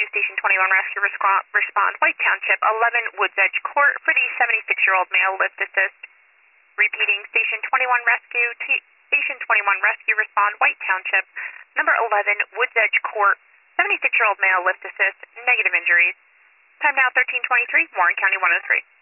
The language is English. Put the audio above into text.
Station 21 Rescue respond White Township, 11 Woods Edge Court for the 76-year-old male lift assist. Repeating, Station 21 Rescue, Station 21 Rescue respond White Township, number 11 Woods Edge Court, 76-year-old male lift assist, negative injuries. Time now 13:23, Warren County 103.